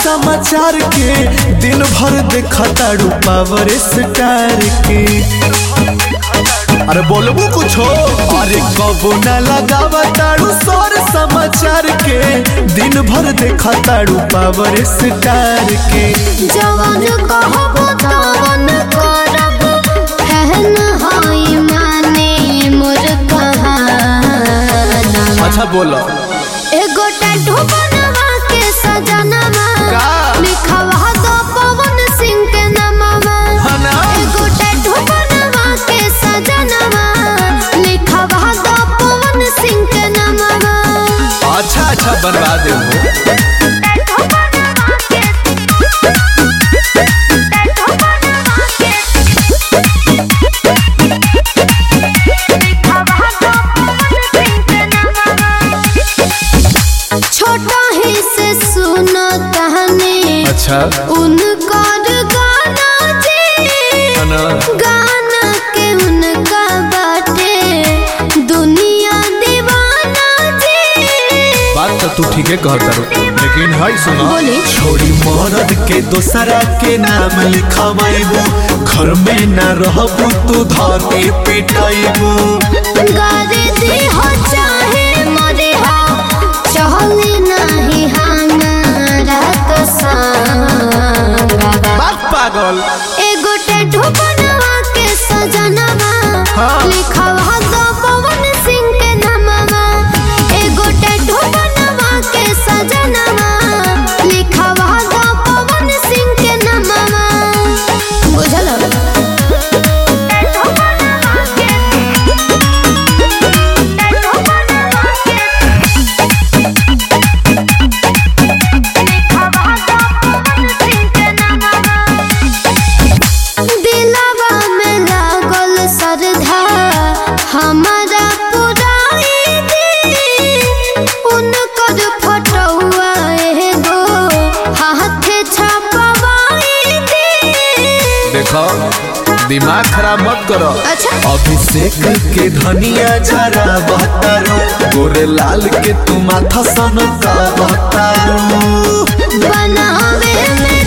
समाचार के दिन भर देखताड़ू पावर स्टार के। अरे बोलबू कुछ हो? अरे कबो न लगावताड़ू सर समाचार के दिन भर देखताड़ू पावर स्टार के। जवान कहबो तवन करब कहन होई माने मोर कहाना। अच्छा बोलो। एगो टैटू बनवा के सजनवा लिखवा दो पवन सिंह के नामवा। एगो टैटू बनवा के सजनवा लिखवा दो पवन सिंह के नामवा। अच्छा अच्छा बनवा दे। छोटा ही से सुनो कहानी। अच्छा उनकर गाना जी गाना के उनका बाटे दुनिया दीवाना जी। बात तो तू ठीक है कहता, लेकिन हाय सुनो छोड़ी मरद के दोसरा के नाम लिखवाइबू, घर में न रहबू तू धके पिटाइबू। गारे दी हो चाहे मरे हो चहली नहीं हमारा तो संगवा। बात पागल। एगो टैटू बनवा के सजनवा लिखवा दो पवन सिंह के नामवा। एगो टैटू बनवा के सजनवा लिखवा दो पवन सिंह के नामवा। बुझल? दिलवा में लागल श्रद्धा हमारा पुराई दी। उनकर फोटोआ एगो हाथे छपवाई दी। देखो दिमाग खराब मत करो। अच्छा अभिषेक के धनिया जरा बहतारो, गोरे लाल के तू माथा सन का बहतारो। बनावे में